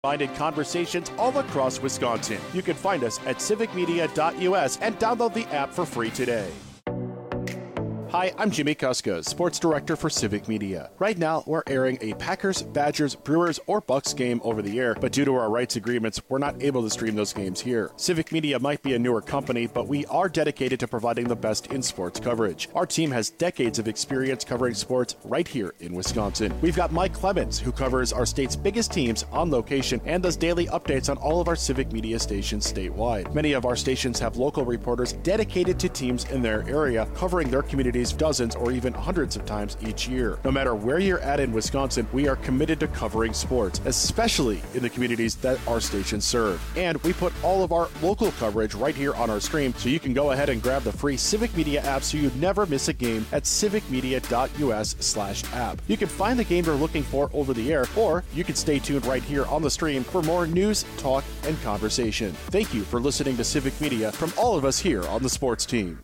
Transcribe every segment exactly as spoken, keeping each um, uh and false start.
Minded conversations all across Wisconsin. You can find us at civic media dot U S and download the app for free today. Hi, I'm Jimmy Kuska, Sports Director for Civic Media. Right now, we're airing a Packers, Badgers, Brewers, or Bucks game over the air, but due to our rights agreements, we're not able to stream those games here. Civic Media might be a newer company, but we are dedicated to providing the best in sports coverage. Our team has decades of experience covering sports right here in Wisconsin. We've got Mike Clemens, who covers our state's biggest teams on location and does daily updates on all of our Civic Media stations statewide. Many of our stations have local reporters dedicated to teams in their area, covering their communities dozens or even hundreds of times each year. No matter where you're at in Wisconsin, we are committed to covering sports, especially in the communities that our stations serve. And we put all of our local coverage right here on our stream, so you can go ahead and grab the free Civic Media app so you never miss a game at civic media dot U S slash app. You can find the game you're looking for over the air, or you can stay tuned right here on the stream for more news, talk, and conversation. Thank you for listening to Civic Media from all of us here on the sports team.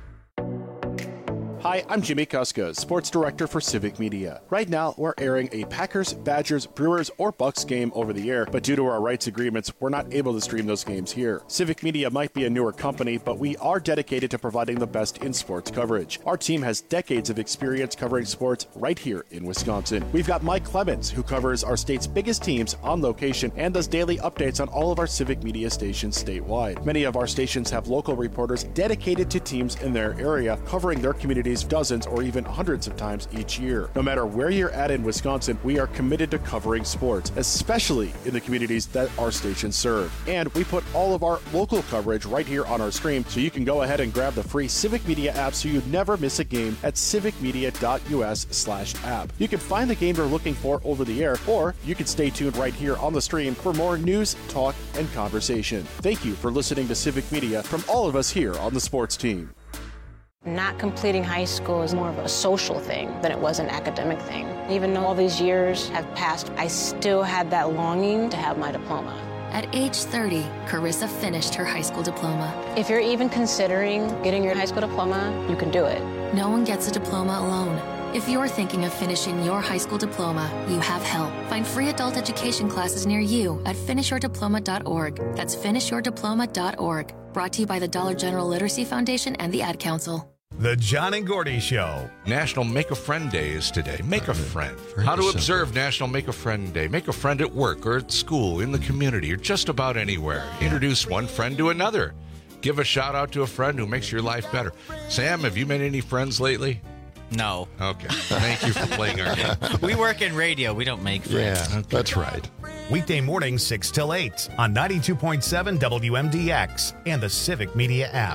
Hi, I'm Jimmy Kuska, Sports Director for Civic Media. Right now, we're airing a Packers, Badgers, Brewers, or Bucks game over the air, but due to our rights agreements, we're not able to stream those games here. Civic Media might be a newer company, but we are dedicated to providing the best in sports coverage. Our team has decades of experience covering sports right here in Wisconsin. We've got Mike Clemens, who covers our state's biggest teams on location and does daily updates on all of our Civic Media stations statewide. Many of our stations have local reporters dedicated to teams in their area, covering their communities dozens or even hundreds of times each year. No matter where you're at in Wisconsin, we are committed to covering sports, especially in the communities that our stations serve. And we put all of our local coverage right here on our stream, so you can go ahead and grab the free Civic Media app so you never miss a game at civic media dot U S slash app. You can find the game you're looking for over the air, or you can stay tuned right here on the stream for more news, talk, and conversation. Thank you for listening to Civic Media from all of us here on the sports team. Not completing high school is more of a social thing than it was an academic thing. Even though all these years have passed, I still had that longing to have my diploma. At age thirty, Carissa finished her high school diploma. If you're even considering getting your high school diploma, you can do it. No one gets a diploma alone. If you're thinking of finishing your high school diploma, you have help. Find free adult education classes near you at finish your diploma dot org. That's finish your diploma dot org. Brought to you by the Dollar General Literacy Foundation and the Ad Council. The John and Gordy Show. National Make a Friend Day is today. Make a friend. How to observe National Make a Friend Day. Make a friend at work or at school, in the community, or just about anywhere. Introduce one friend to another. Give a shout out to a friend who makes your life better. Sam, have you made any friends lately? No. Okay. Thank you for playing our game. We work in radio. We don't make friends. Yeah, okay. That's right. Weekday mornings, six till eight on ninety-two point seven W M D X and the Civic Media app.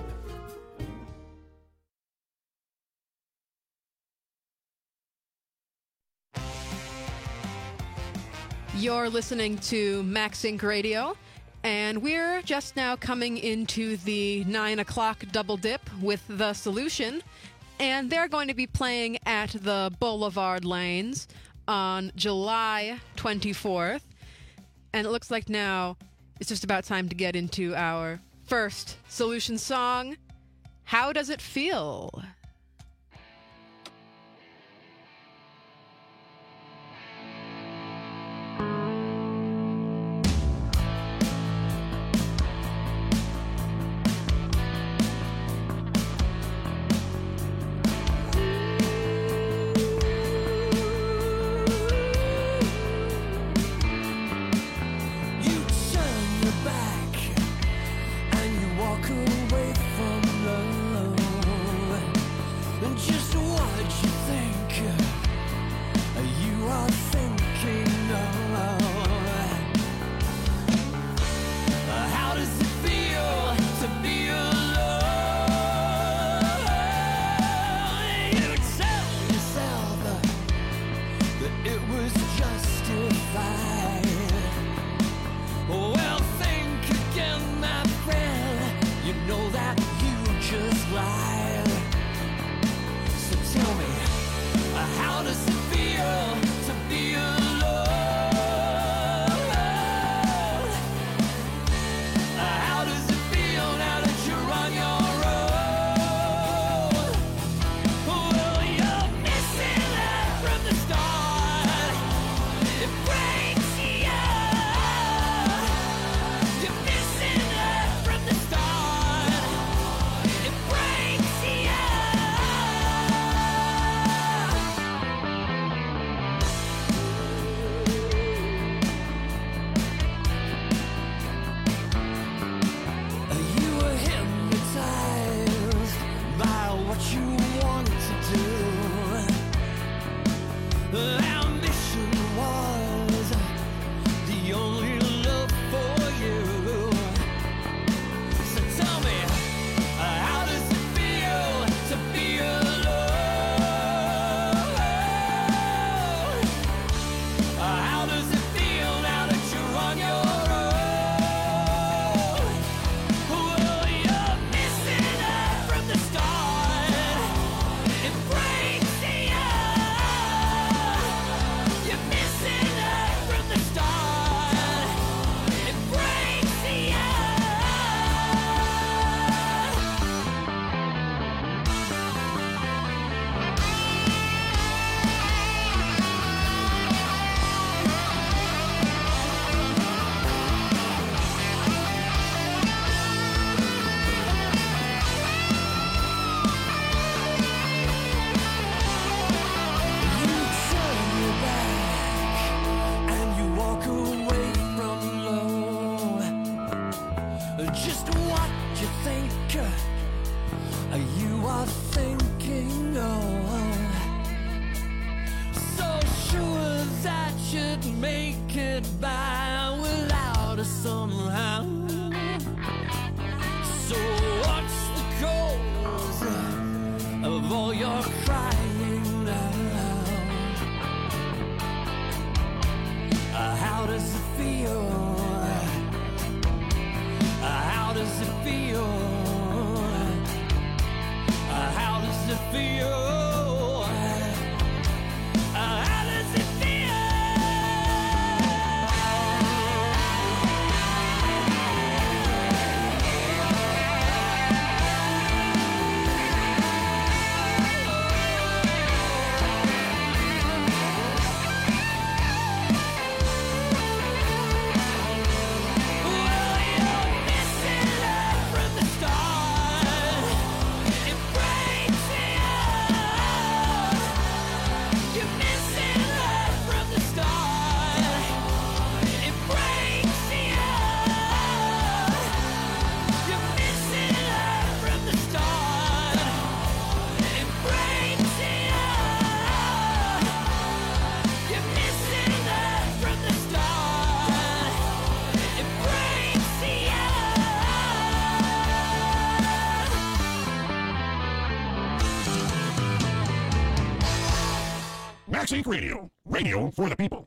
You're listening to MaxInc Radio, and we're just now coming into the nine o'clock double dip with The Solution, and they're going to be playing at the Boulevard Lanes on July twenty-fourth, and it looks like now it's just about time to get into our first Solution song, How Does It Feel? Away from love. harder somehow. So what's the cause of all your crying now? Uh, how does it feel? Uh, how does it feel? Uh, how does it feel? Sync Radio, radio for the people.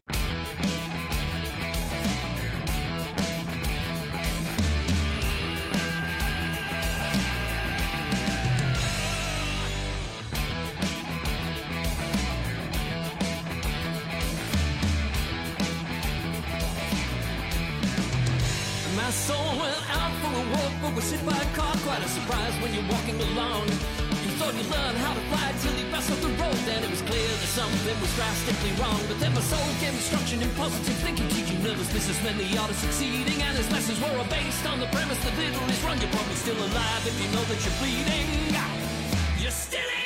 My soul went out for a walk, but was hit by a car. Quite a surprise when you're walking along. You thought you learned how to fly till you passed off the road. Then it was clear that something was drastically wrong. But then my soul gave instruction in positive thinking, teaching nervous businessmen the art of succeeding. And his lessons were all based on the premise that little is wrong. You're probably still alive if you know that you're bleeding. You're still alive.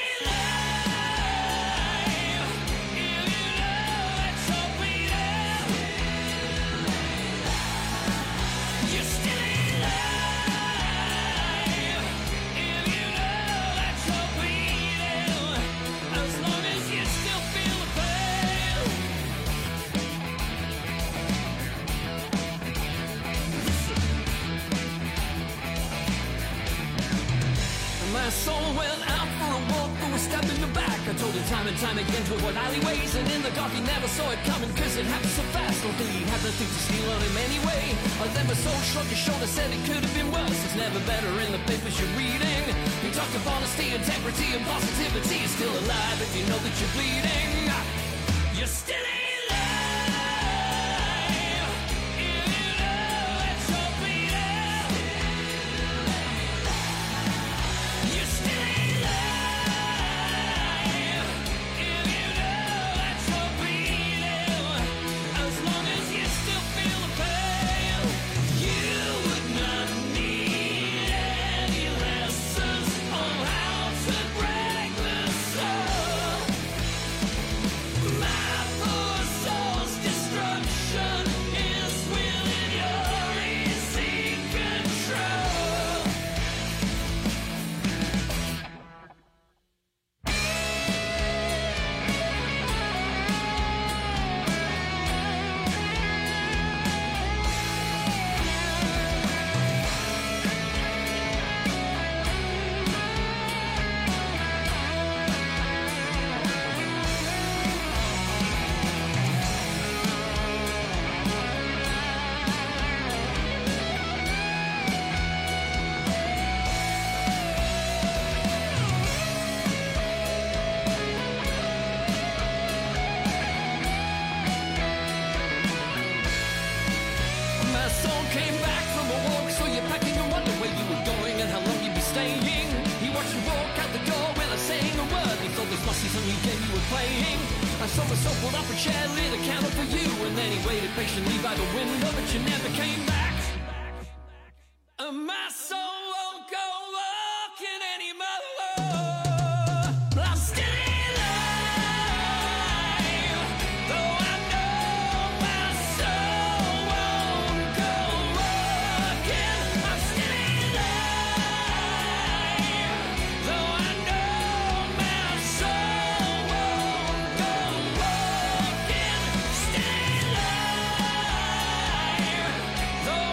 My soul went out for a walk, but was stabbed in the back. I told her time and time again to avoid alleyways, and in the dark he never saw it coming, cause it happened so fast. Luckily he had nothing to steal on him anyway. I then my soul shrugged his shoulder, said it could have been worse. It's never better in the papers you're reading. He talked of honesty, integrity, and positivity. You're still alive if you know that you're bleeding. You're still alive. I saw the soap pulled up a chair, lit a candle for you, and then he waited patiently by the window, but you never came back. And my soul won't go walking anymore. I'm still alive, though I know my soul won't go walking. I'm still alive, though I know my soul won't go walking. Still alive, though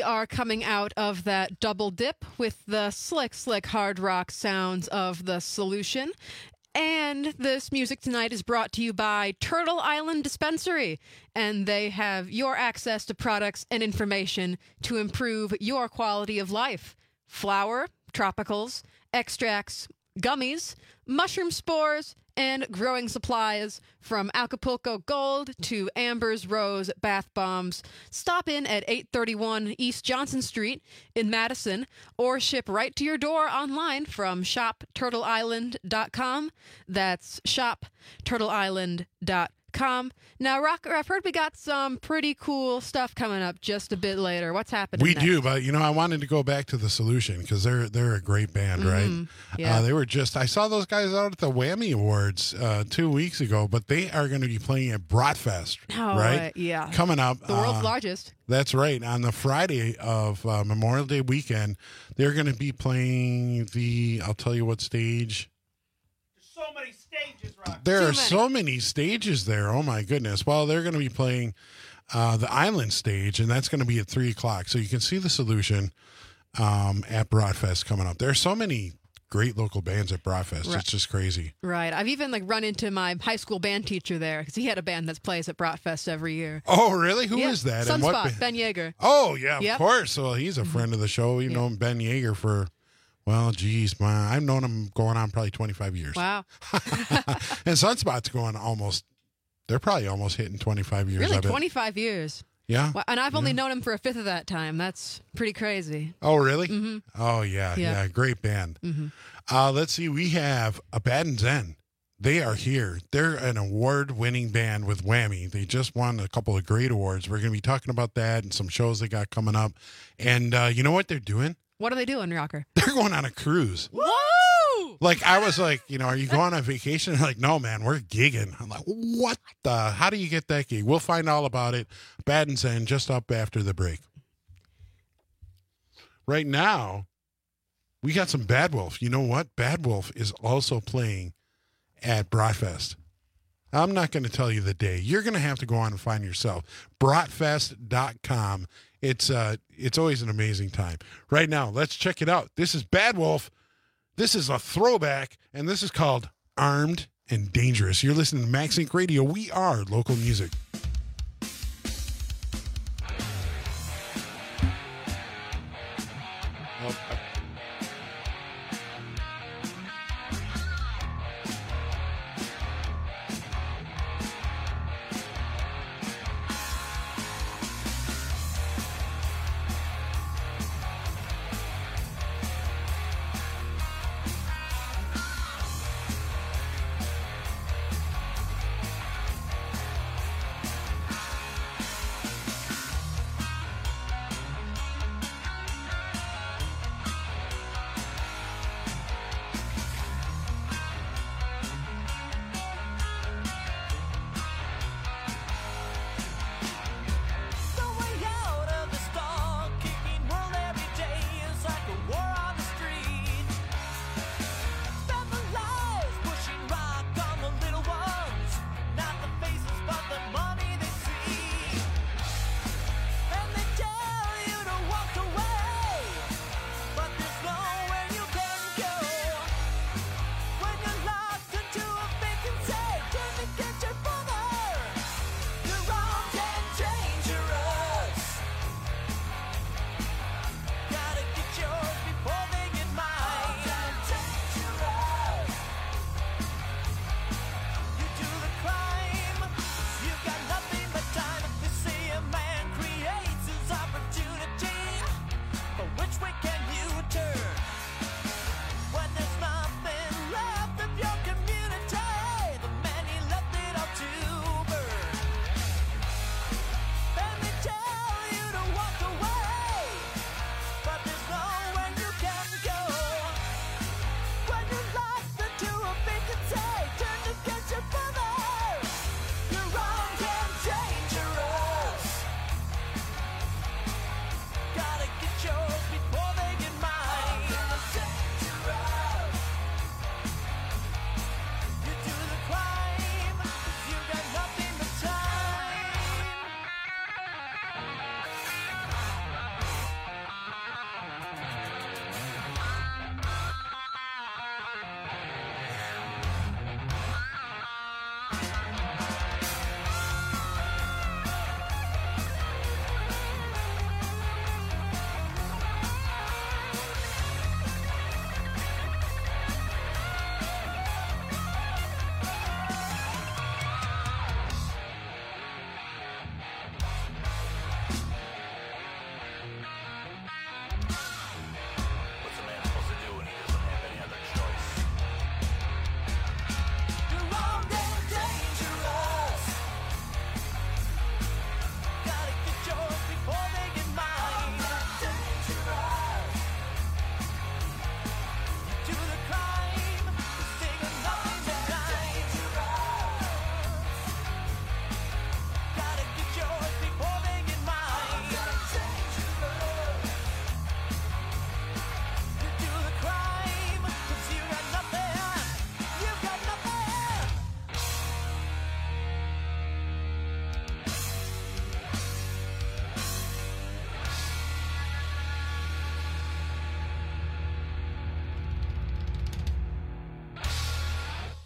are coming out of that double dip with the slick, slick hard rock sounds of The Solution. And this music tonight is brought to you by Turtle Island Dispensary. And they have your access to products and information to improve your quality of life. Flower, tropicals, extracts, gummies, mushroom spores, and growing supplies from Acapulco Gold to Amber's Rose bath bombs. Stop in at eight thirty-one East Johnson Street in Madison or ship right to your door online from shop turtle island dot com. That's shop turtle island dot com. Now, Rocker, I've heard we got some pretty cool stuff coming up just a bit later. What's happening We next? do, but, you know, I wanted to go back to The Solution because they're they're a great band, Mm-hmm. right? Yeah. Uh, they were just, I saw those guys out at the Whammy Awards uh, two weeks ago, but they are going to be playing at Bratfest, Oh, right? uh, yeah. Coming up. The world's uh, largest. That's right. On the Friday of uh, Memorial Day weekend, they're going to be playing the, I'll tell you what stage. So many stages, Rock. There Too are many. so many stages there. Oh, my goodness. Well, they're going to be playing uh, the Island stage, and that's going to be at three o'clock. So you can see The Solution um, at Bratfest coming up. There are so many great local bands at Bratfest. Right. It's just crazy. Right. I've even like run into my high school band teacher there because he had a band that plays at Bratfest every year. Oh, really? Who is Yeah. that? And what Sunspot, ba- Ben Yeager. Oh, yeah, of Yep. course. Well, he's a friend of the show. We've Yeah. known Ben Yeager for, well, geez, man, I've known him going on probably twenty-five years. Wow. And Sunspot's going almost, they're probably almost hitting twenty-five years. Really? I bet. twenty-five years. Yeah. Wow. And I've only known him for a fifth of that time. That's pretty crazy. Oh, really? Mhm. Oh, yeah, Yeah. yeah. Great band. Mhm. Uh, let's see. We have a Bad and Zen. They are here. They're an award-winning band with Whammy. They just won a couple of great awards. We're going to be talking about that and some shows they got coming up. And uh, you know what they're doing? What are they doing, Rocker? They're going on a cruise. Woo! Like, I was like, you know, are you going on vacation? They're like, no, man, we're gigging. I'm like, what the? How do you get that gig? We'll find all about it. Bad and Zen just up after the break. Right now, we got some Bad Wolf. You know what? Bad Wolf is also playing at Bratfest. I'm not going to tell you the day. You're going to have to go on and find yourself. bratfest dot com. It's uh, it's always an amazing time. Right now, let's check it out. This is Bad Wolf. This is a throwback, and this is called Armed and Dangerous. You're listening to Max Inc Radio. We are local music. Oh, I-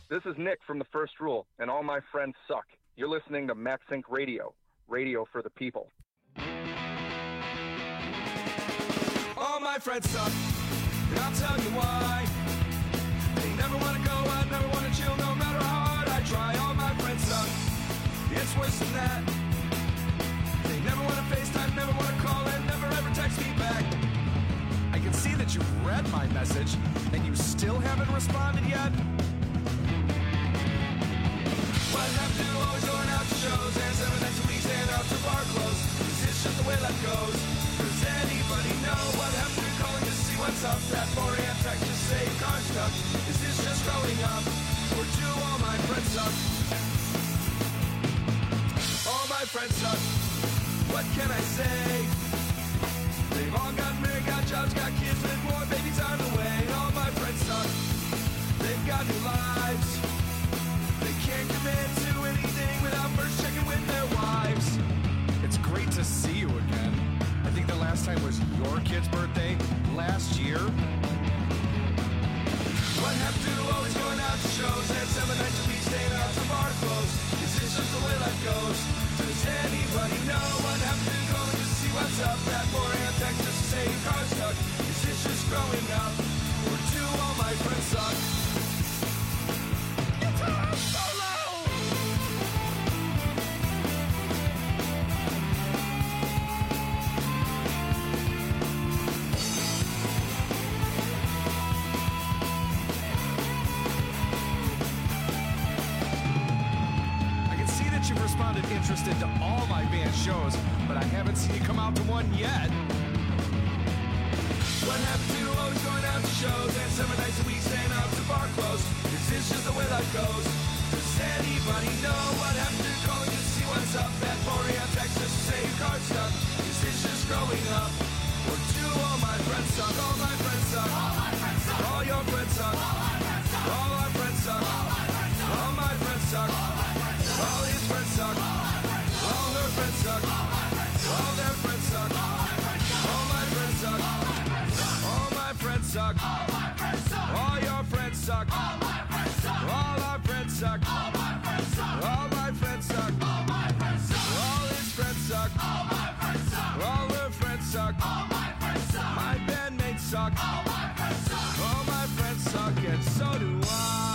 This is Nick from The First Rule, and all my friends suck. You're listening to MaxSync Radio, radio for the people. All my friends suck, and I'll tell you why. They never want to go out, never want to chill, no matter how hard I try. All my friends suck, it's worse than that. They never want to FaceTime, never want to call, and never ever text me back. I can see that you've read my message, and you still haven't responded yet. What happened to always going out to shows and seven nights a week staying out to bar close? Is this just the way life goes? Does anybody know what happened to calling to see what's up? That four a.m. text just say your car's stuck. Is this just growing up? Or do all my friends suck? All my friends suck. What can I say? They've all got married, got jobs, got kids, with more babies on the way. All my friends suck. They've got new lives. They can't commit to anything without first checking with their wives. It's great to see you again. I think the last time was your kid's birthday last year. What happened to always going out to shows and seven nights a week staying out to bar close? Is this just the way life goes? Does anybody know what happened to calling to see what's up? That four a.m. text just to say your car's stuck. Is this just growing up? Or do all my friends suck? Guitar solo! You've responded interested to all my band shows, but I haven't seen you come out to one yet. What happened to always going out to shows and seven nights a week staying out to bar close? Is this just the way life goes? Does anybody know what happened to calling to see what's up? That four a.m. text just to say your car's stuck. Is this just growing up? Or do all my friends suck? All my friends suck. All my friends suck. All your friends suck. All my friends suck. All our friends suck. All my friends suck. All my friends suck. All his friends suck. All her friends suck. All their friends suck. All my friends suck. All my friends suck. All your friends suck. All our friends suck. All my friends suck. All his friends suck. All her friends suck. My bandmates suck. All my friends suck, and so do I.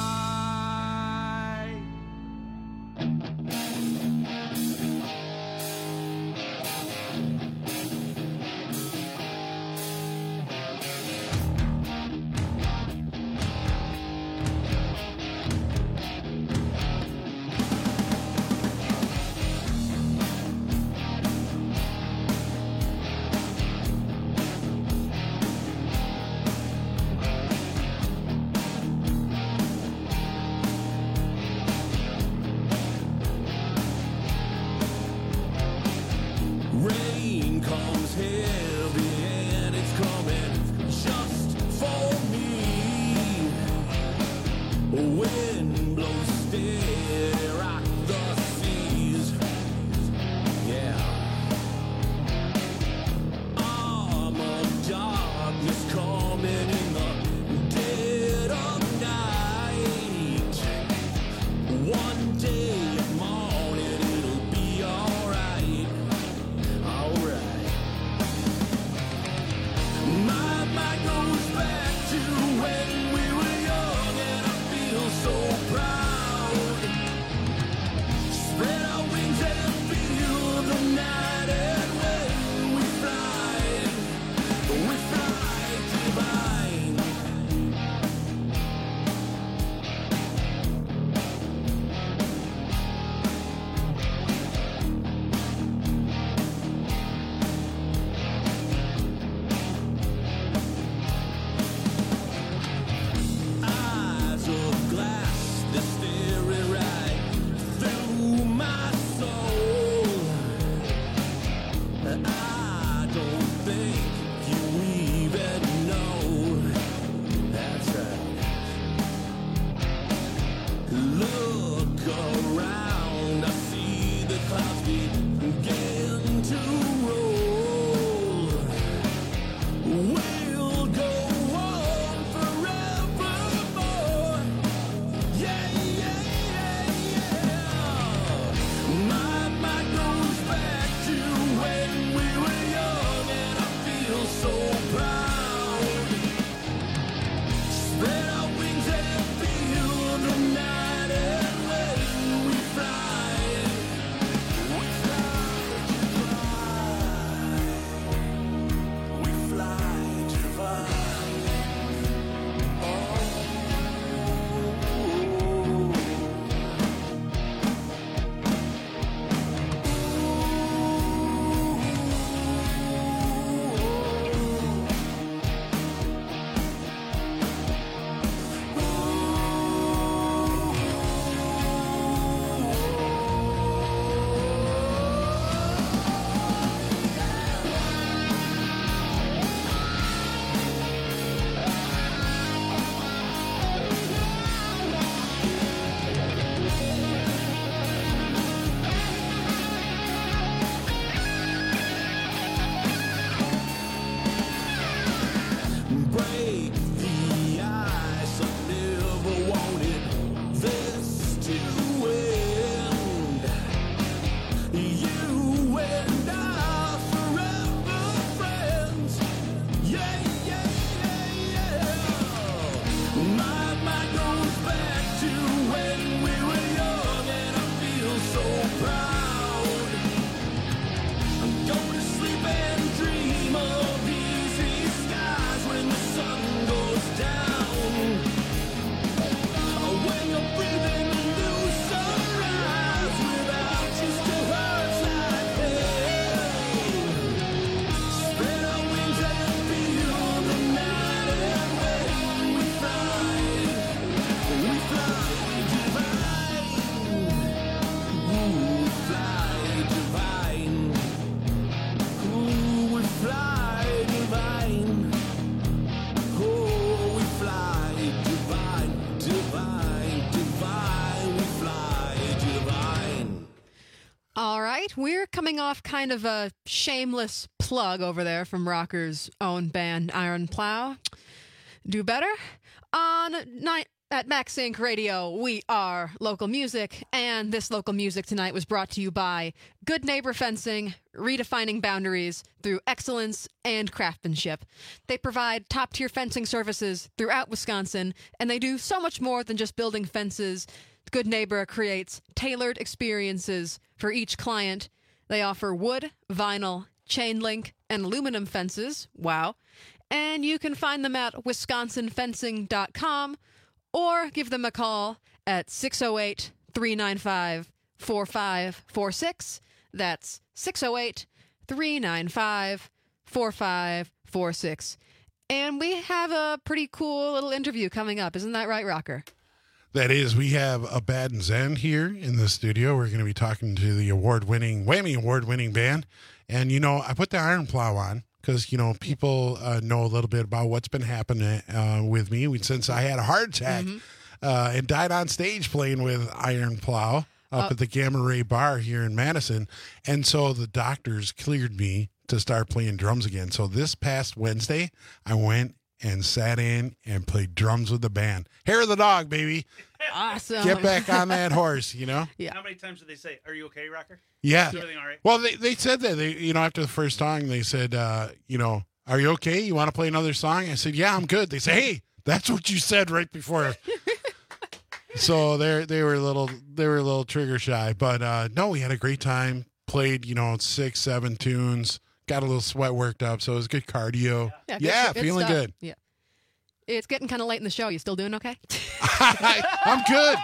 we're coming off kind of a shameless plug over there from Rocker's own band, Iron Plow. Do better? On night at Max Inc Radio, we are local music, and this local music tonight was brought to you by Good Neighbor Fencing, redefining boundaries through excellence and craftsmanship. They provide top-tier fencing services throughout Wisconsin, and they do so much more than just building fences. Good Neighbor creates tailored experiences for each client. They offer wood, vinyl, chain link, and aluminum fences. Wow. And you can find them at wisconsin fencing dot com or give them a call at six oh eight, three nine five, four five four six. That's six oh eight, three nine five, four five four six. And we have a pretty cool little interview coming up. Isn't that right, Rocker? That is, we have a Bad and Zen here in the studio. We're going to be talking to the award-winning, Whammy award-winning band. And, you know, I put the Iron Plow on because, you know, people uh, know a little bit about what's been happening uh, with me since I had a heart attack mm-hmm. uh, and died on stage playing with Iron Plow up uh, at the Gamma Ray Bar here in Madison. And so the doctors cleared me to start playing drums again. So this past Wednesday, I went and sat in and played drums with the band. Hair of the dog, baby. Awesome. Get back on that horse, you know? Yeah. How many times did they say, "Are you okay, Rocker?" Yeah. Is everything all right? Well, they, they said that. They, you know, after the first song, they said, uh, you know, "Are you okay? You want to play another song?" I said, "Yeah, I'm good." They say, "Hey, that's what you said right before." So they they were a little they were a little trigger shy, but uh, no, we had a great time. Played, you know, six, seven tunes. Got a little sweat worked up, so it was good cardio. Yeah, yeah, good, feeling good. Yeah. It's getting kind of late in the show. You still doing okay? I'm good.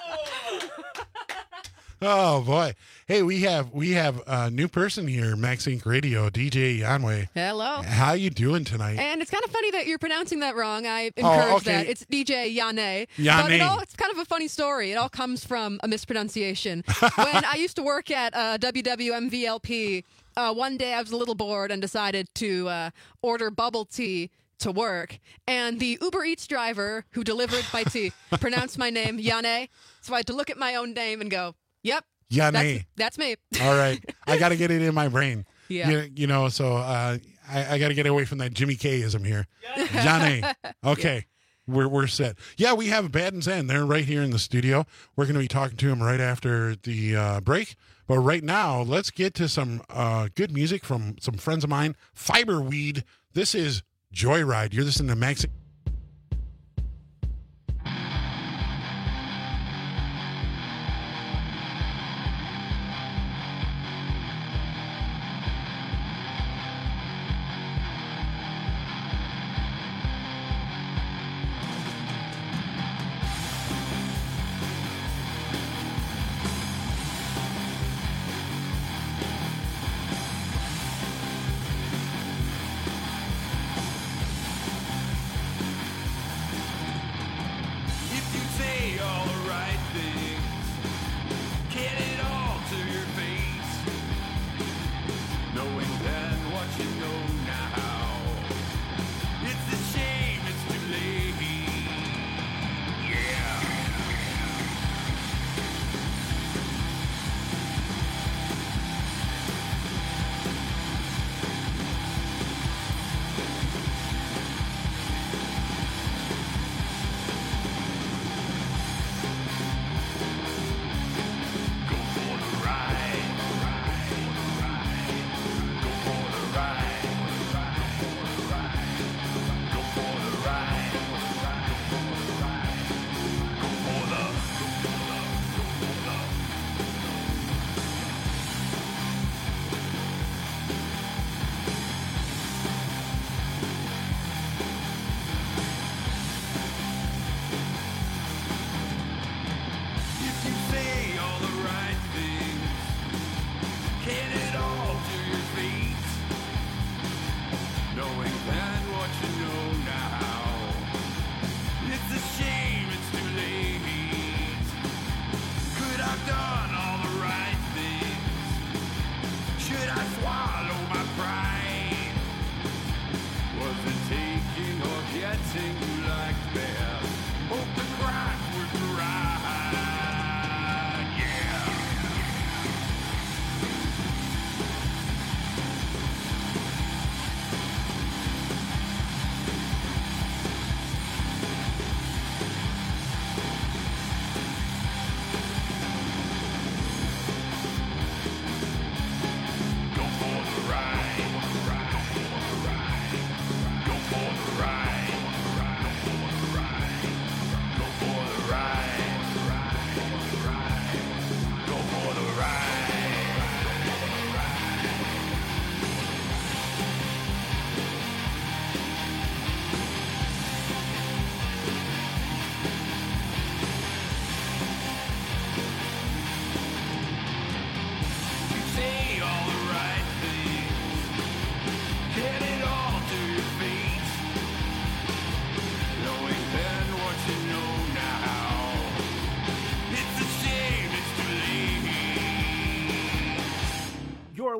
Oh boy! Hey, we have we have a new person here, Max Inc Radio, D J Yanway. Hello. How you doing tonight? And it's kind of funny that you're pronouncing that wrong. I encourage oh, okay. that. It's D J Yane. Yane. But it all, it's kind of a funny story. It all comes from a mispronunciation. When I used to work at uh, W W M V L P, uh, one day I was a little bored and decided to uh, order bubble tea to work, and the Uber Eats driver who delivered my tea pronounced my name Yane, so I had to look at my own name and go, "Yep, Yane, that's, that's me." All right, I got to get it in my brain. Yeah, you, you know, so uh, I, I got to get away from that Jimmy K-ism here. Yane, okay, yeah. we're we're set. Yeah, we have Bad and Zen. They're right here in the studio. We're going to be talking to them right after the uh, break. But right now, let's get to some uh, good music from some friends of mine. Fiberweed. This is Joyride. You're listening to Max.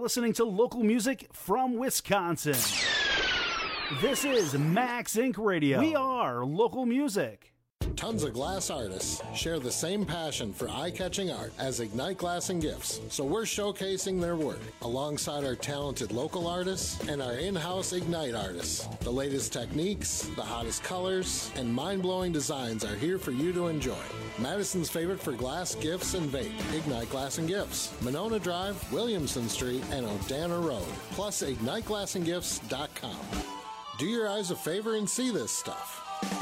listening to local music from Wisconsin. This is Max Incorporated. Radio. We are local music. Tons of glass artists share the same passion for eye-catching art as Ignite Glass and Gifts, so we're showcasing their work alongside our talented local artists and our in-house Ignite artists. The latest techniques, the hottest colors, and mind-blowing designs are here for you to enjoy. Madison's favorite for glass, gifts, and vape, Ignite Glass and Gifts, Monona Drive, Williamson Street, and Odana Road, plus ignite glass and gifts dot com. Do your eyes a favor and see this stuff.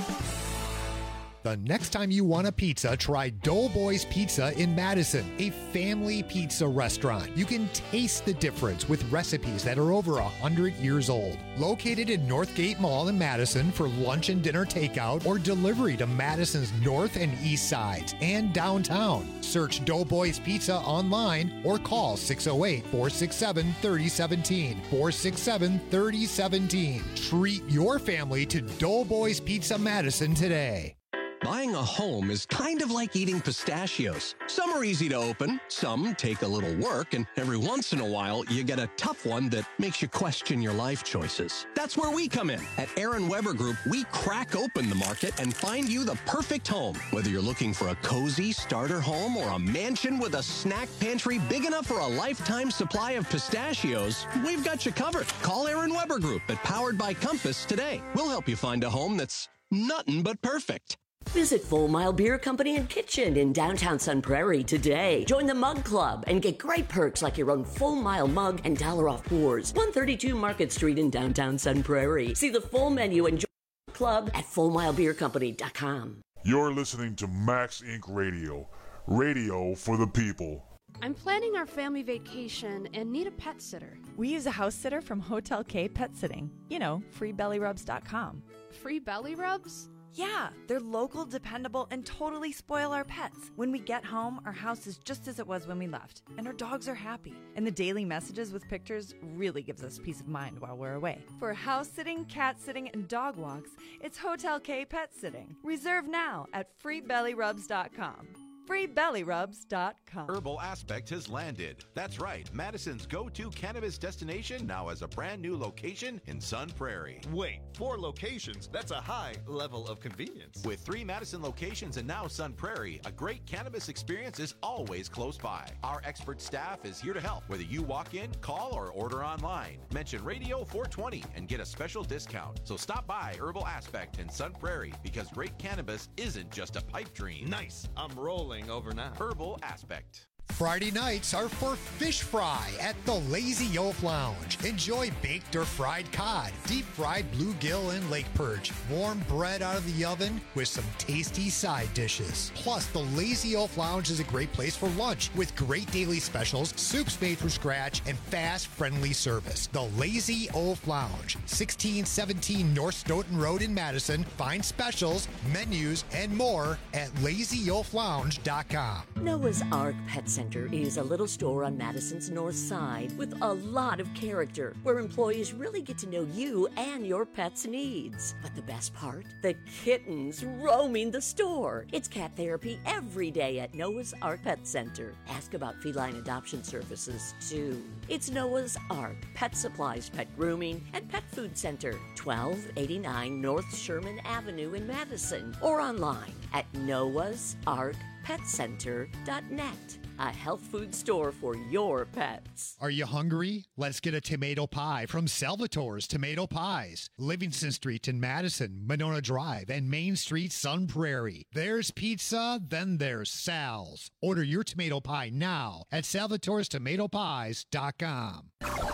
The next time you want a pizza, try Doughboys Pizza in Madison, a family pizza restaurant. You can taste the difference with recipes that are over one hundred years old. Located in Northgate Mall in Madison for lunch and dinner takeout or delivery to Madison's north and east sides and downtown. Search Doughboys Pizza online or call six oh eight, four six seven, three oh one seven, four six seven, three oh one seven. Treat your family to Doughboys Pizza Madison today. Buying a home is kind of like eating pistachios. Some are easy to open, some take a little work, and every once in a while, you get a tough one that makes you question your life choices. That's where we come in. At Aaron Weber Group, we crack open the market and find you the perfect home. Whether you're looking for a cozy starter home or a mansion with a snack pantry big enough for a lifetime supply of pistachios, we've got you covered. Call Aaron Weber Group at Powered by Compass today. We'll help you find a home that's nothing but perfect. Visit Full Mile Beer Company and Kitchen in downtown Sun Prairie today. Join the Mug Club and get great perks like your own Full Mile mug and dollar off pours. one thirty-two Market Street in downtown Sun Prairie. See the full menu and join the club at full mile beer company dot com. You're listening to Max Incorporated. Radio. Radio for the people. I'm planning our family vacation and need a pet sitter. We use a house sitter from Hotel K Pet Sitting. You know, free belly rubs dot com. Free belly rubs? Yeah, they're local, dependable, and totally spoil our pets. When we get home, our house is just as it was when we left, and our dogs are happy. And the daily messages with pictures really gives us peace of mind while we're away. For house sitting, cat sitting, and dog walks, it's Hotel K Pet Sitting. Reserve now at free belly rubs dot com. free belly rubs dot com. Herbal Aspect has landed. That's right, Madison's go-to cannabis destination now has a brand new location in Sun Prairie. Wait, four locations? That's a high level of convenience. With three Madison locations and now Sun Prairie, a great cannabis experience is always close by. Our expert staff is here to help, whether you walk in, call, or order online. Mention Radio four twenty and get a special discount. So stop by Herbal Aspect in Sun Prairie because great cannabis isn't just a pipe dream. Nice. I'm rolling over now. Herbal Aspect. Friday nights are for fish fry at the Lazy Oaf Lounge. Enjoy baked or fried cod, deep-fried bluegill and lake perch, warm bread out of the oven with some tasty side dishes. Plus, the Lazy Oaf Lounge is a great place for lunch with great daily specials, soups made from scratch, and fast, friendly service. The Lazy Oaf Lounge, sixteen seventeen North Stoughton Road in Madison. Find specials, menus, and more at lazy oaf lounge dot com. Noah's Ark Pet Center is a little store on Madison's north side with a lot of character where employees really get to know you and your pet's needs. But the best part? The kittens roaming the store. It's cat therapy every day at Noah's Ark Pet Center. Ask about feline adoption services too. It's Noah's Ark Pet Supplies, Pet Grooming, and Pet Food Center, twelve eighty-nine North Sherman Avenue in Madison, or online at noahs ark pet center dot net. A health food store for your pets. Are you hungry? Let's get a tomato pie from Salvatore's Tomato Pies. Livingston Street in Madison, Monona Drive, and Main Street, Sun Prairie. There's pizza, then there's Sal's. Order your tomato pie now at salvatores tomato pies dot com.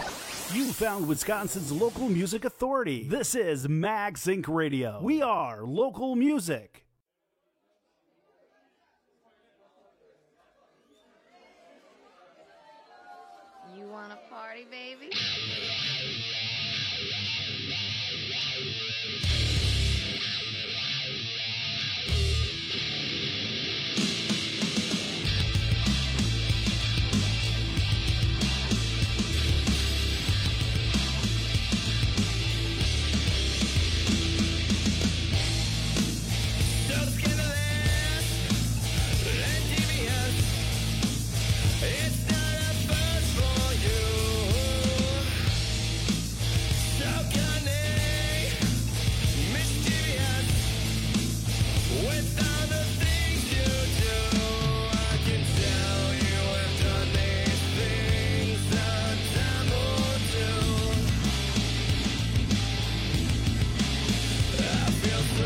You found Wisconsin's local music authority. This is Max Incorporated. Radio. We are local music. You want a party, baby? It's not a first for you.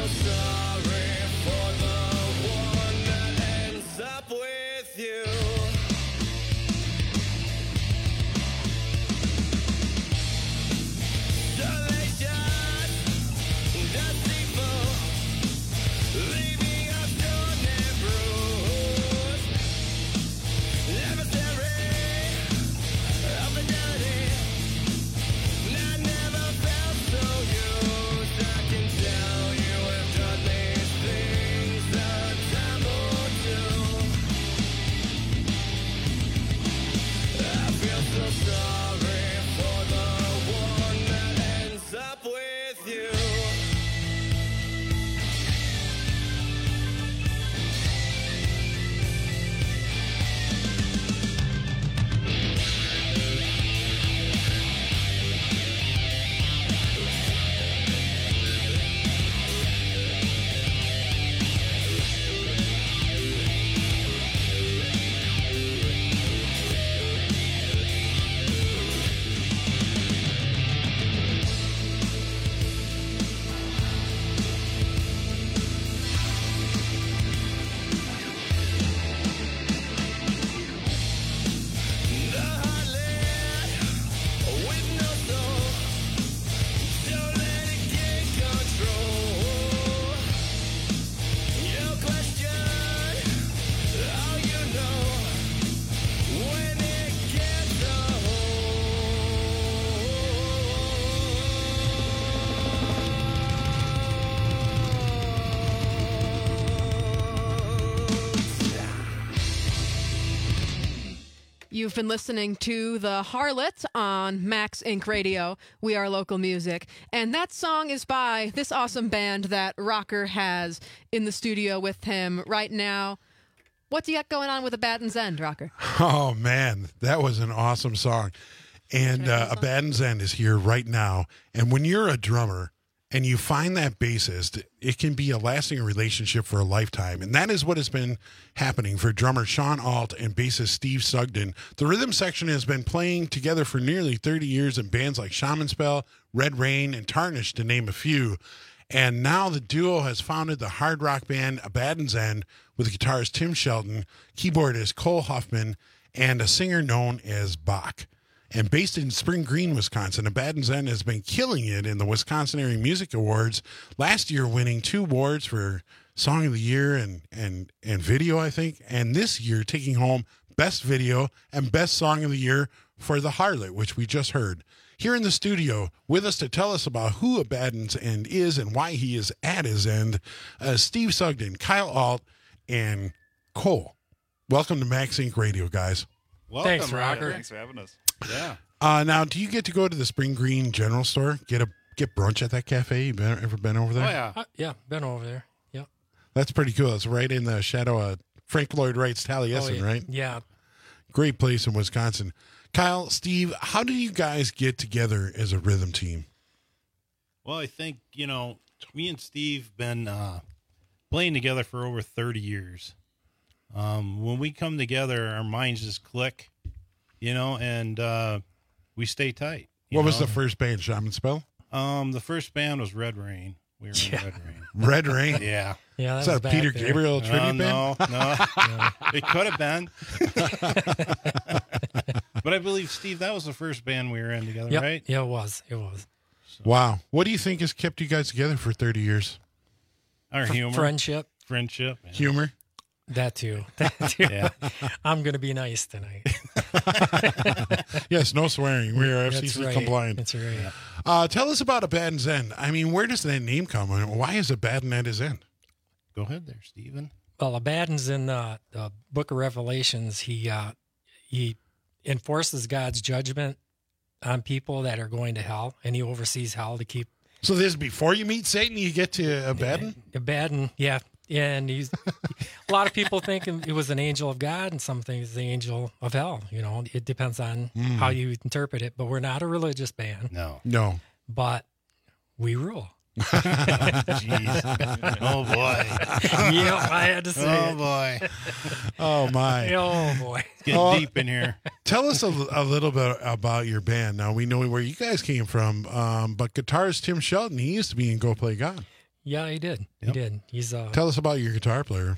sorry for the one that ends up with you. Delicious, deceitful, leaving us torn and bruised. Adversary of the dirty. I never felt so used. I can tell you have done these things a time or two. I feel so sorry for the one that ends up with you. The heartless with no soul, don't let it get control. You question all you know when it gets You've been listening to The Harlot on Max Inc Radio. We are local music. And that song is by this awesome band that Rocker has in the studio with him right now. What do you got going on with Abaddon's End, Rocker? Oh, man, that was an awesome song. And uh, Abaddon's End is here right now. And when you're a drummer and you find that bassist, it can be a lasting relationship for a lifetime. And that is what has been happening for drummer Sean Alt and bassist Steve Sugden. The rhythm section has been playing together for nearly thirty years in bands like Shaman Spell, Red Rain, and Tarnished, to name a few. And now the duo has founded the hard rock band Abaddon's End with guitarist Tim Shelton, keyboardist Cole Huffman, and a singer known as Bach. And based in Spring Green, Wisconsin, Abaddon's End has been killing it in the Wisconsin Area Music Awards. Last year, winning two awards for Song of the Year and and and Video, I think. And this year, taking home Best Video and Best Song of the Year for The Harlot, which we just heard. Here in the studio with us to tell us about who Abaddon's End is and why he is at his end, uh, Steve Sugden, Kyle Alt, and Cole. Welcome to Max Inc Radio, guys. Welcome, Thanks, Rocker. Thanks for having us. Yeah. Uh, now, do you get to go to the Spring Green General Store, get a get brunch at that cafe? You been, ever been over there? Oh, yeah. Uh, yeah, been over there. Yep. That's pretty cool. It's right in the shadow of Frank Lloyd Wright's Taliesin, Oh, yeah. right? Yeah. Great place in Wisconsin. Kyle, Steve, how do you guys get together as a rhythm team? Well, I think, you know, me and Steve been uh, playing together for over thirty years. Um, when we come together, our minds just click, you know, and uh, we stay tight. you What was know? the first band, Shaman Spell? Um, the first band was Red Rain. We were in Yeah. Red Rain. Red Rain? Yeah. Yeah, Is that that was a Peter back there. Gabriel tribute Uh, band? no, no. It could have been. But I believe, Steve, that was the first band we were in together, Yep. right? Yeah, it was. It was. Wow. What do you think has kept you guys together for thirty years? Our Fr- humor. Friendship. Friendship. yeah. Humor? That too. That too. Yeah. I'm going to be nice tonight. Yes, no swearing. We are F C That's C right. compliant. That's right. Uh, tell us about Abaddon's End. I mean, where does that name come from? Why is Abaddon at his end? Go ahead there, Stephen. Well, Abaddon's in the, the Book of Revelations. He uh, he enforces God's judgment on people that are going to hell, and he oversees hell to keep. So this is before you meet Satan, you get to Abaddon? Abaddon, yeah. And he's a lot of people think it was an angel of God, and some think it's the angel of hell. You know, it depends on Mm. how you interpret it. But we're not a religious band. No. No. But we rule. Jeez. Oh, boy. Yeah, I had to say Oh, it. boy. Oh, my. Oh, boy. It's getting Oh, deep in here. Tell us a, a little bit about your band. Now, we know where you guys came from, um, but guitarist Tim Shelton, he used to be in Go Play God. Yeah, he did. Yep. He did. He's uh. Tell us about your guitar player.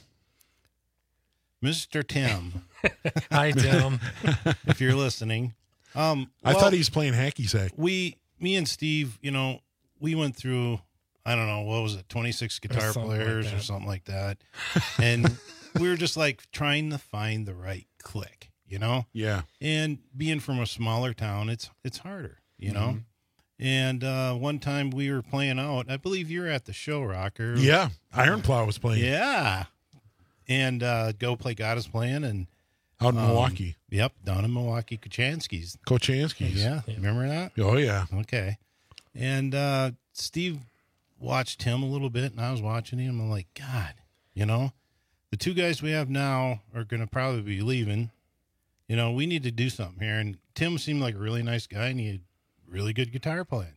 Mister Tim. Hi, Tim. If you're listening. Um, I well, thought he was playing hacky sack. We, me and Steve, you know, we went through, I don't know, what was it, twenty-six guitar something like players that. or something like that. And we were just like trying to find the right click, you know? Yeah. And being from a smaller town, it's it's harder, you know? And uh, one time we were playing out, I believe you were at the show, Rocker. Yeah. Iron Plow was playing. Yeah. And uh, Go Play God is playing. and Out in um, Milwaukee. Yep, down in Milwaukee, Kochanski's. Kochanski's. Yeah, remember that? Oh, yeah. Okay. And uh, Steve watched him a little bit, and I was watching him. I'm like, God, you know, the two guys we have now are going to probably be leaving. You know, we need to do something here. And Tim seemed like a really nice guy, and he had really good guitar playing.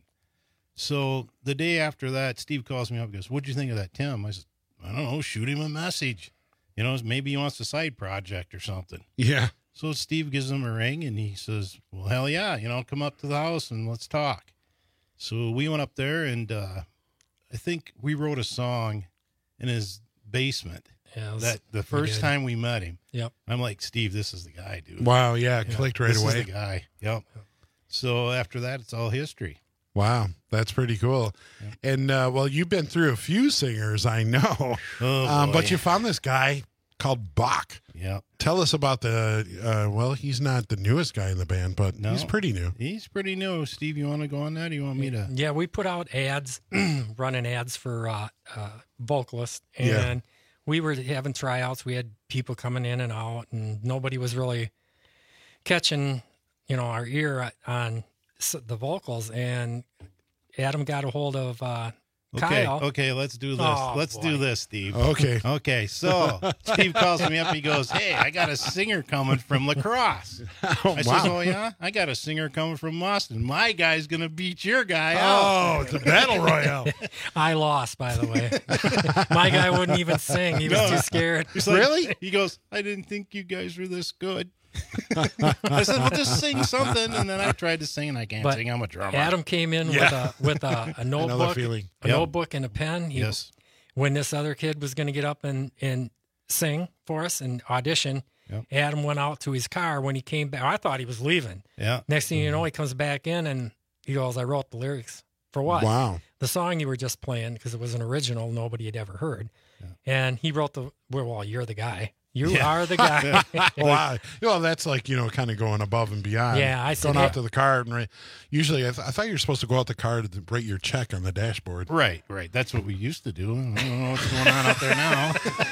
So the day after that, Steve calls me up and goes, what'd you think of that, Tim? I said, I don't know, shoot him a message. You know, maybe he wants a side project or something. Yeah. So Steve gives him a ring, and he says, well, hell yeah, you know, come up to the house and let's talk. So we went up there, and uh, I think we wrote a song in his basement. Yeah, it was- that the we first did. time we met him. Yep. I'm like, Steve, this is the guy, dude. Wow, yeah, it clicked right this away. Is the guy. Yep. So after that, it's all history. Wow, that's pretty cool. And, uh, well, you've been through a few singers, I know. Oh, um, but boy. you found this guy called Bach. Yep. Tell us about the, uh, well, he's not the newest guy in the band, but No. he's pretty new. He's pretty new. Steve, you want to go on that? Or you want me to? Yeah, we put out ads, running ads for uh, uh, vocalists, and Yeah. we were having tryouts. We had people coming in and out, and nobody was really catching, you know, our ear on s- the vocals. And Adam got a hold of uh, Okay, Kyle. okay, let's do this. Oh, let's boy. do this, Steve. Okay. Okay, so Steve calls me up. He goes, hey, I got a singer coming from Lacrosse. Oh, I says, wow. oh, yeah? I got a singer coming from Boston. My guy's going to beat your guy Oh, out. it's a battle royale. I lost, by the way. My guy wouldn't even sing. He was No. too scared. He's like- He goes, I didn't think you guys were this good. I said, well, just sing something. And then I tried to sing, and I can't But sing. I'm a drummer. Adam came in Yeah. with a with a, a notebook, feeling. a Yep. notebook and a pen. He, Yes. When this other kid was going to get up and, and sing for us and audition, Yep. Adam went out to his car. When he came back, I thought he was leaving. Yeah. Next thing you Mm-hmm. know, he comes back in and he goes, "I wrote the lyrics for what? Wow. The song you were just playing, because it was an original nobody had ever heard." And he wrote the well, well, you're the guy. You Yeah. are the guy. Wow. Well, that's like, you know, kind of going above and beyond. Yeah, I said, Going out hey- to the car and write. Usually, I, th- I thought you were supposed to go out the car to write your check on the dashboard. Right, right. That's what we used to do. I don't know what's going on out there now.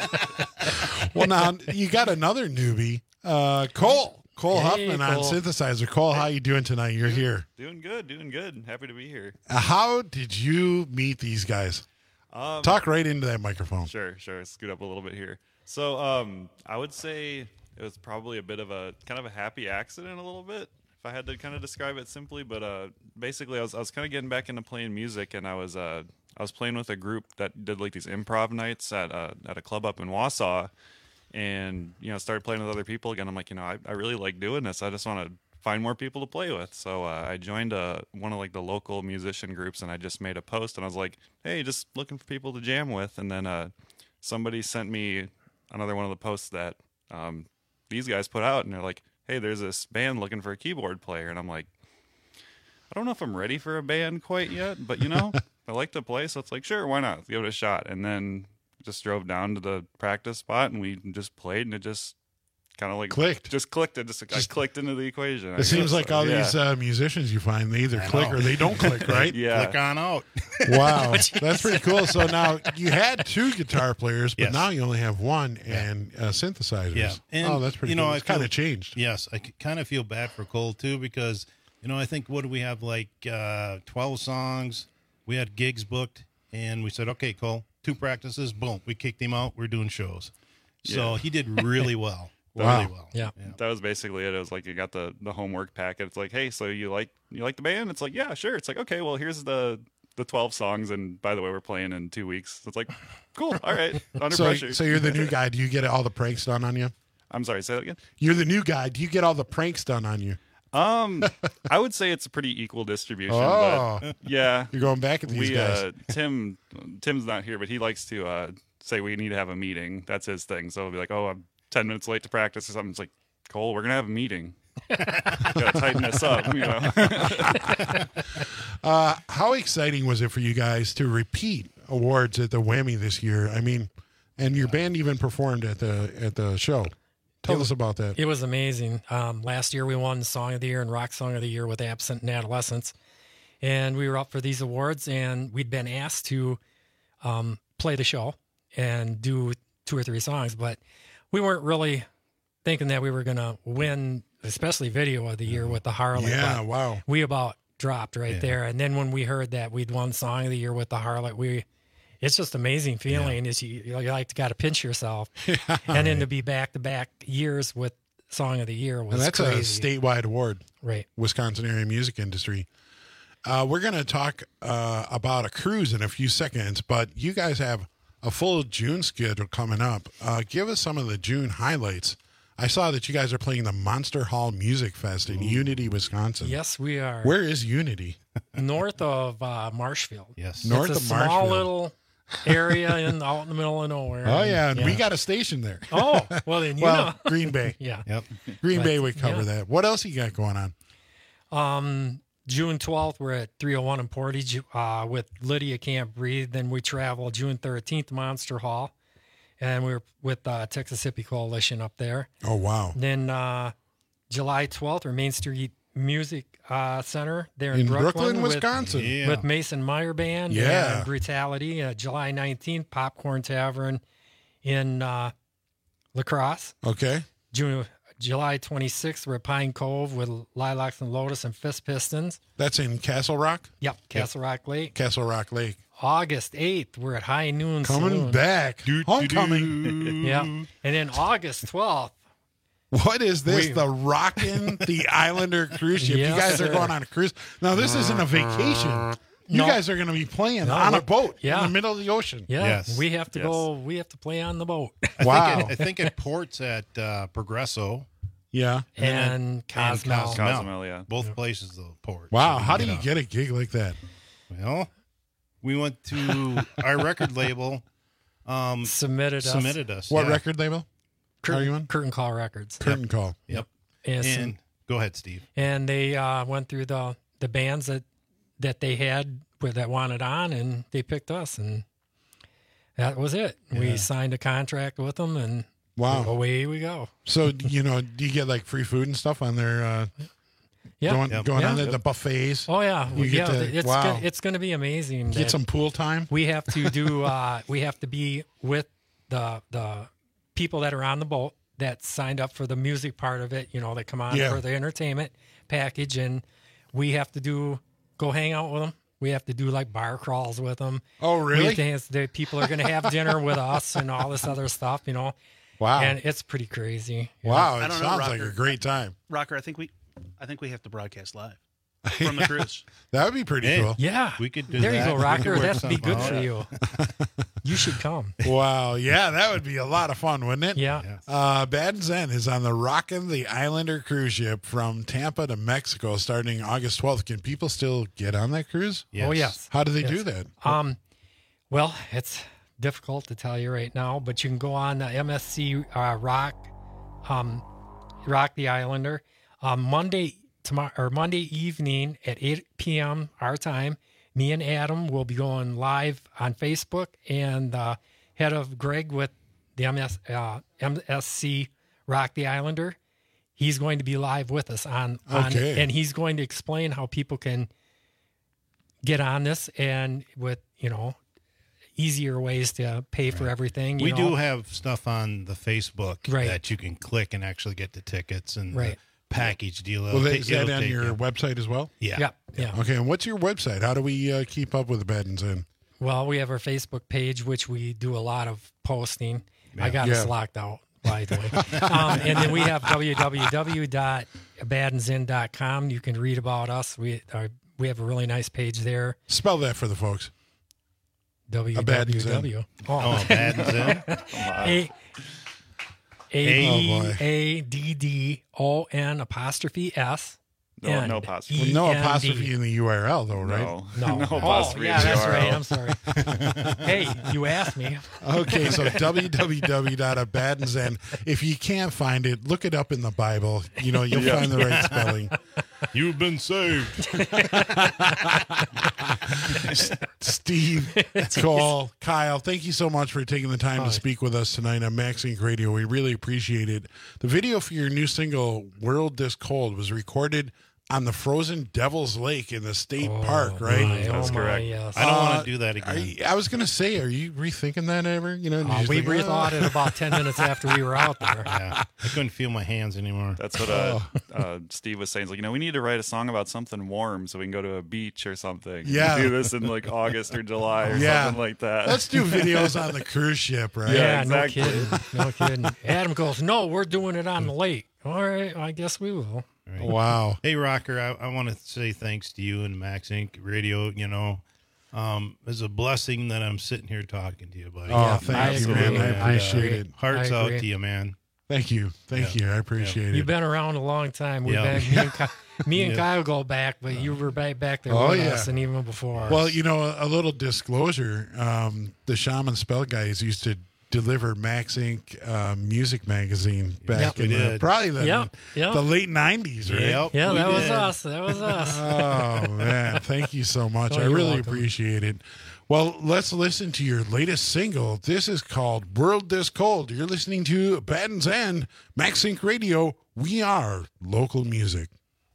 Well, now, you got another newbie, uh, Cole. Cole Hey, Huffman on Cole. synthesizer. Cole, how you doing tonight? You're here. Doing good, doing good. Happy to be here. Uh, How did you meet these guys? Um, Talk right into that microphone. Sure, sure. Scoot up a little bit here. So, um, I would say it was probably a bit of a kind of a happy accident, a little bit, if I had to kind of describe it simply. But uh, basically, I was I was kind of getting back into playing music, and I was uh, I was playing with a group that did like these improv nights at uh, at a club up in Wausau, and you know started playing with other people again. I'm like, you know, I, I really like doing this. I just want to find more people to play with. So uh, I joined uh, one of like the local musician groups, and I just made a post, and I was like, hey, just looking for people to jam with. And then uh, somebody sent me another one of the posts that um, these guys put out, and they're like, hey, there's this band looking for a keyboard player. And I'm like, I don't know if I'm ready for a band quite yet, but you know, I like to play, so it's like, sure, why not? Let's give it a shot. And then just drove down to the practice spot, and we just played, and it just kind of like Clicked. Just clicked. It just, I clicked into the equation. I It seems guess. like all Yeah. these uh, musicians you find, they either I click know. or they don't click, right? Yeah. Click on out. Wow. That's pretty cool. So now you had two guitar players, but Yes. now you only have one and uh, synthesizers. Yeah. And, oh, that's pretty you know, cool. I It's kind feel- of changed. Yes, I kind of feel bad for Cole too, because you know I think what do we have, like uh, twelve songs? We had gigs booked, and we said, okay, Cole, two practices, boom, we kicked him out. We're doing shows, so Yeah. he did really well, Wow. really well. Yeah. That was basically it. It was like you got the, the homework packet. It's like, hey, so you like you like the band? It's like, yeah, sure. It's like, okay, well, here's the the twelve songs, and by the way, we're playing in two weeks. It's like, cool, all right, under So, pressure. so you're the new guy. Do you get all the pranks done on you? I'm sorry, say that again. You're the new guy. Do you get all the pranks done on you? Um, I would say it's a pretty equal distribution. Oh. But yeah, You're going back at these we, guys. Uh, Tim, Tim's not here, but he likes to uh, say we need to have a meeting. That's his thing. So he'll be like, "Oh, I'm ten minutes late to practice or something." It's like, Cole, we're gonna have a meeting. Gotta tighten this up, you know. uh, how exciting was it for you guys to repeat awards at the Whammy this year? I mean, and your band even performed at the at the show. Tell It- us about that. It was amazing. Um, last year we won Song of the Year and Rock Song of the Year with Absent and Adolescence. And we were up for these awards, and we'd been asked to um, play the show and do two or three songs, but we weren't really thinking that we were going to win, especially Video of the Year with the Harlot. Yeah, But wow. We about dropped right Yeah. there. And then when we heard that we'd won Song of the Year with the Harlot, we it's just amazing feeling. Is you, you like to got to pinch yourself, and then to be back to back years with Song of the Year was And that's crazy. a statewide award, right? Wisconsin area music industry. Uh, we're going to talk uh, about a cruise in a few seconds, but you guys have a full June schedule coming up. Uh, give us some of the June highlights. I saw that you guys are playing the Monster Hall Music Fest in Unity, Wisconsin. Yes, we are. Where is Unity? North of uh, Marshfield. Yes, North it's a of small Marshfield. little area in out in the middle of nowhere. Oh yeah, and we got a station there. Oh, well then you well, know. Green Bay. Yeah. Yep. Green But, Bay would cover yeah. that. What else you got going on? Um, June twelfth, we're at three oh one in Portage uh, with Lydia Can't Breathe. Then we travel June thirteenth, Monster Hall. And we were with uh, Texas Hippie Coalition up there. Oh wow. Then uh, July twelfth, we're Main Street Music uh, Center there in, In Brooklyn, with, Wisconsin. Yeah. with Mason Meyer Band. Yeah. And Brutality. Uh, July nineteenth, Popcorn Tavern in uh, La Crosse. Okay. June, July twenty-sixth, we're at Pine Cove with Lilacs and Lotus and Fist Pistons. That's in Castle Rock? Yep, Castle Rock Lake. Castle Rock Lake. August eighth, we're at High Noon Coming Saloon. back. Homecoming. Yeah. And then August twelfth. What is this? We- the Rockin' the Islander cruise ship. Yes, you guys are sir. going on a cruise. Now, this isn't a vacation. You No. guys are going to be playing No, on a we're- boat yeah. in the middle of the ocean. Yeah, Yes. we have to Yes. go. We have to play on the boat. I Wow. Think it, I think it ports at uh, Progresso Yeah. and and Cozumel. Cozumel, yeah. Both places the port. Wow. So How we do you a- get a gig like that? Well, we went to our record label. Um, Submitted us. submitted us. What yeah. record label Curtain, are you on? Curtain Call Records. Curtain Call. Yep. And, And go ahead, Steve. and they uh, went through the the bands that that they had with that wanted on, and they picked us, and that was it. Yeah. We signed a contract with them, and Wow. away we go. So, you know, do you get like free food and stuff on their uh, Yeah. going, Yep. going Yeah. on the, the buffets? Oh yeah, You get yeah. to- it's wow. gonna, it's going to be amazing. Get that some pool time? We have to do. Uh, we have to be with the the people that are on the boat that signed up for the music part of it. You know, that come on Yeah. for the entertainment package, and we have to do go hang out with them. We have to do like bar crawls with them. Oh, We really? have to have- the people are going to have dinner with us and all this other stuff. You know. Wow. And it's pretty crazy. you Wow. I It don't know, sounds like Rocker. a great time. Rocker, I think we, I think we have to broadcast live from the cruise. That would be pretty Hey. cool. Yeah. We could do There you that. go, We could Rocker. work That'd be something good out. for you. You should come. Wow. Yeah, that would be a lot of fun, wouldn't it? Yeah. Yeah. Uh, Bad and Zen is on the Rockin' the Islander cruise ship from Tampa to Mexico starting August twelfth. Can people still get on that cruise? Yes. Oh yes. How do they Yes. do that? Um, well, it's difficult to tell you right now, but you can go on the M S C uh, Rock, um, Rock the Islander, um, Monday tomorrow or Monday evening at eight p.m. our time. Me and Adam will be going live on Facebook, and uh, head of Greg with the M S, uh, M S C Rock the Islander. He's going to be live with us on, on Okay. and he's going to explain how people can get on this and with, you know, easier ways to pay for everything. You We know? do have stuff on the Facebook Right. that you can click and actually get the tickets and Right. the package deal. Well, It'll is ta- that it'll on take your you- website as well? Yeah. Yeah. Yeah. Okay, and what's your website? How do we uh, keep up with the Bad and Zen? Well, we have our Facebook page, which we do a lot of posting. I got Yeah. us locked out, by the way. um, and then we have w w w dot bad and zen dot com. You can read about us. We are, we have a really nice page there. Spell that for the folks. W A Bad and W Zen. W. Oh, Bad and Zen? A A Oh, B boy. A D D O N apostrophe S No, N no apostrophe. Well, no E N D. apostrophe in the U R L, though, right? No, No, no oh, apostrophe. yeah, in the that's U R L. right. I'm sorry. Hey, you asked me. Okay, so w w w dot abaddon's end. If you can't find it, look it up in the Bible. You know, you'll Yeah. find the right spelling. You've been saved. Steve, Cole, Kyle, thank you so much for taking the time Hi. to speak with us tonight on Max Inc Radio. We really appreciate it. The video for your new single, World This Cold, was recorded on the frozen Devil's Lake in the state park, right? My, That's oh my, correct. yes. I don't Uh, want to do that Are again. you- I was going to say, are you rethinking that ever? You know, you Uh, just we think, rethought "Ah." it about ten minutes after we were out there. Yeah, I couldn't feel my hands anymore. That's what uh, uh, Steve was saying. He's like, you know, we need to write a song about something warm so we can go to a beach or something. Yeah. Do this in like August or July or Yeah. something like that. Let's do videos on the cruise ship, right? Yeah, Yeah, exactly. no kidding. No kidding. Adam goes, no, we're doing it on the lake. All right, I guess we will. Right. Wow. Hey, Rocker, I, I want to say thanks to you and Max Inc Radio. You know, um, it's a blessing that I'm sitting here talking to you, buddy. Oh, Yeah, thank I you, agree. man. I And, uh, appreciate it. Hearts I out agree. to you, man. Thank you. Thank Yeah. you. I appreciate You've it. been around a long time. We Yeah. back, me and, Ky- me and Yeah. Kyle go back, but you were back back there Oh, with yeah. us, and even before. Well, us. you know, a little disclosure. Um, the Shaman Spell guys used to deliver Max Inc Uh, music magazine back Yep. in We the, did. probably the, Yep, yep. the late nineties, right? Yep. yeah, we that was did. us. That was us. Oh, man. Thank you so much. Oh, I you're really welcome. appreciate it. Well, let's listen to your latest single. This is called World This Cold. You're listening to Abaddon's End, Max Inc Radio. We are local music.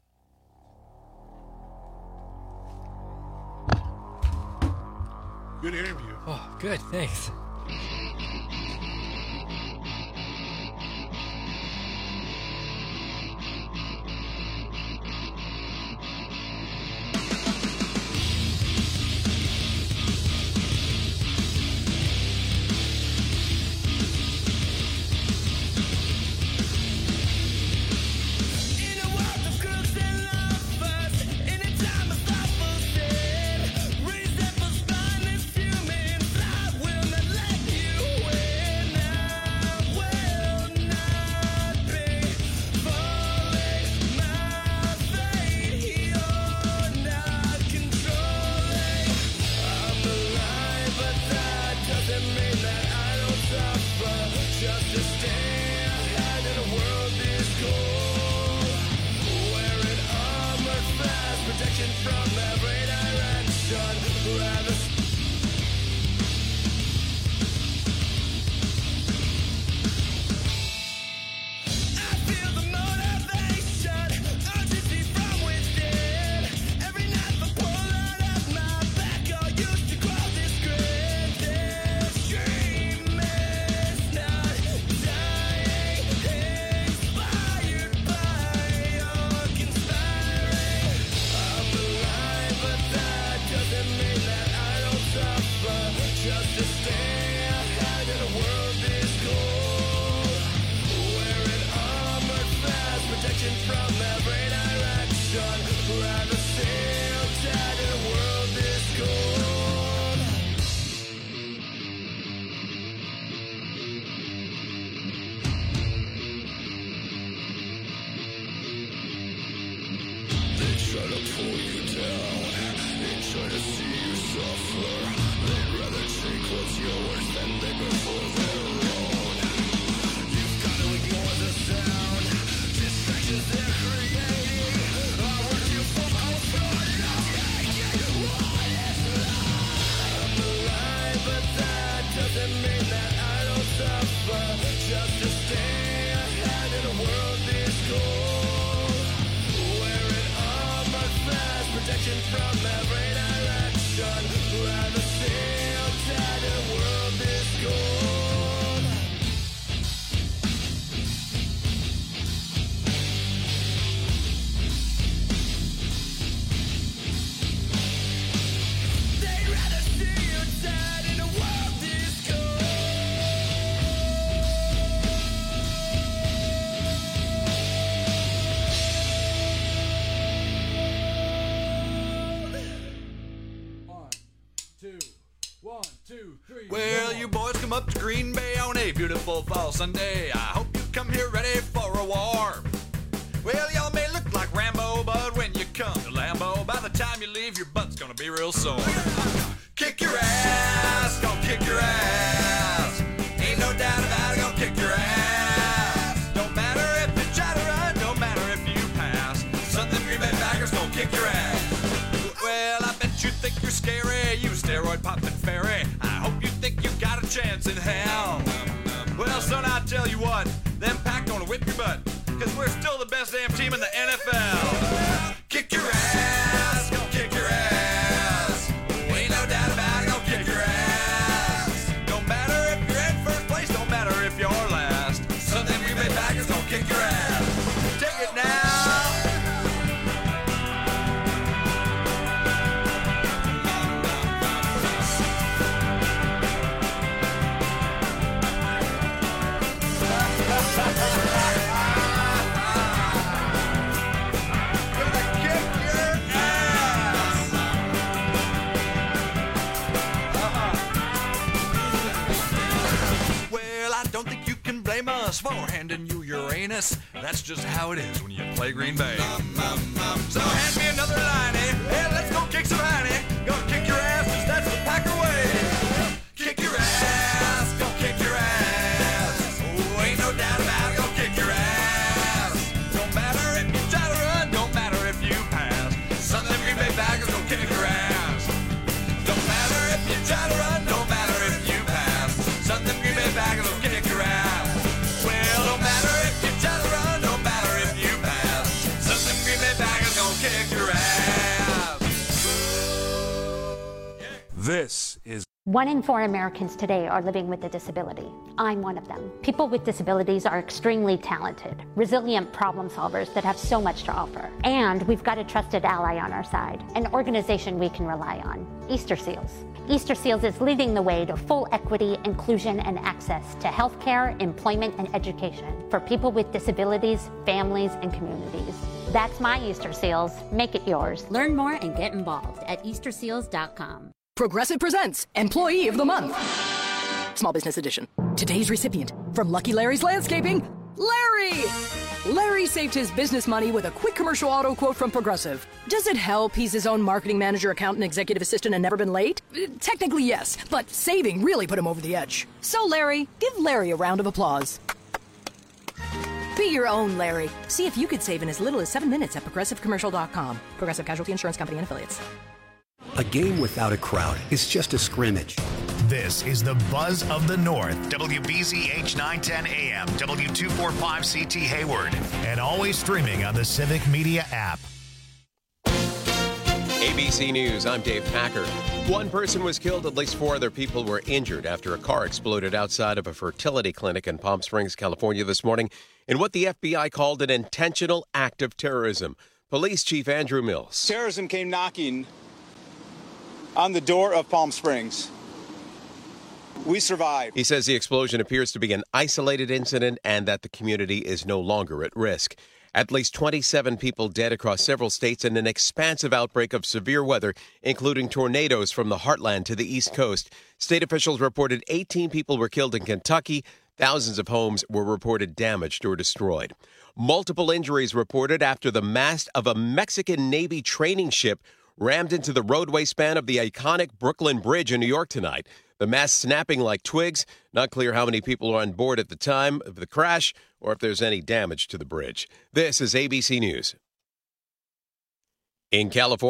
Good interview. Oh, good. Thanks. In a world of crooks and lovers, in a time of thoughtful sin, resembles blindness, human fly will not let you win. I will not be falling my fate. You're not controlling. I'm alive, but that doesn't mean that I don't suffer. Just to stand in a world this cold, wearing armored fast, protection from every direction. Rather I feel the motivation, urgency from within. Every night the pull out of my back, I used to grow this grit. This dream is not dying, inspired by your conspiring. I'm alive, but that doesn't mean that I don't suffer. Just to stay ahead in a world this cold, wearing armored fast, protection from every direction. Rather sail dead in a world this cold. They try to pull you down, they try to see you suffer. They'd rather take what's yours than they prefer their own. You've got to ignore the sound, distractions they're creating are what you fall for. What is love? I'm alive, but that doesn't mean that I don't suffer. Just to stay ahead in a world this cold, wearing armored fast, protection from every direction. Rather sail dead in a world this cold. They'd rather see you dead in a world this cold. Well, you boys come up to Green Bay on a beautiful fall Sunday. I hope you come here ready for a war. Well, y'all may look like Rambo, but when you come to Lambeau, by the time you leave, your butt's gonna be real sore. Kick your ass, gonna kick your ass. Ain't no doubt about it, gonna kick your ass. Don't matter if you try to run, don't matter if you pass. Something Green Bay Packers gonna kick your ass. Well, I bet you think you're scary, you steroid popping fairy. I hope you think you got a chance in hell. Well, son, I tell you what, them Pack gonna whip your butt, cause we're still the best damn team in the N F L. Kick your ass, gonna kick your ass. Ain't no doubt about it, gonna kick your ass. Don't matter if you're in first place, don't matter if you're last. Some of them Green Bay Packers gonna kick your ass. Take it now. Us for handing you Uranus. That's just how it is when you play Green Bay. So hand me another liney. Hey, let's go kick some honey. Gonna kick your ass, cause that's the Packer way. Kick your ass, go kick your ass. Oh, ain't no doubt about it, go kick your ass. Don't matter if you try to run, don't matter if you pass. Some of them Green Bay Packers go kick your ass. Don't matter if you try to run, don't matter if you pass. Some of them Green Bay Packers go kick your ass. This is One in four Americans today are living with a disability. I'm one of them. People with disabilities are extremely talented, resilient problem solvers that have so much to offer. And we've got a trusted ally on our side, an organization we can rely on, Easter Seals. Easter Seals is leading the way to full equity, inclusion, and access to healthcare, employment, and education for people with disabilities, families, and communities. That's my Easter Seals. Make it yours. Learn more and get involved at easter seals dot com. Progressive presents Employee of the Month. Small Business Edition. Today's recipient from Lucky Larry's Landscaping, Larry! Larry saved his business money with a quick commercial auto quote from Progressive. Does it help he's his own marketing manager, accountant, executive assistant, and never been late? Uh, technically, yes, but saving really put him over the edge. So, Larry, give Larry a round of applause. Be your own Larry. See if you could save in as little as seven minutes at progressive commercial dot com. Progressive Casualty Insurance Company and Affiliates. A game without a crowd is just a scrimmage. This is the Buzz of the North, W B Z H nine ten A M, W two forty-five C T Hayward, and always streaming on the Civic Media app. A B C News, I'm Dave Packer. One person was killed, at least four other people were injured after a car exploded outside of a fertility clinic in Palm Springs, California this morning in what the F B I called an intentional act of terrorism. Police Chief Andrew Mills. Terrorism came knocking on the door of Palm Springs. We survived. He says the explosion appears to be an isolated incident and that the community is no longer at risk. At least twenty-seven people dead across several states in an expansive outbreak of severe weather, including tornadoes from the heartland to the East Coast. State officials reported eighteen people were killed in Kentucky. Thousands of homes were reported damaged or destroyed. Multiple injuries reported after the mast of a Mexican Navy training ship rammed into the roadway span of the iconic Brooklyn Bridge in New York tonight. The mast snapping like twigs. Not clear how many people are on board at the time of the crash or if there's any damage to the bridge. This is A B C News. In California.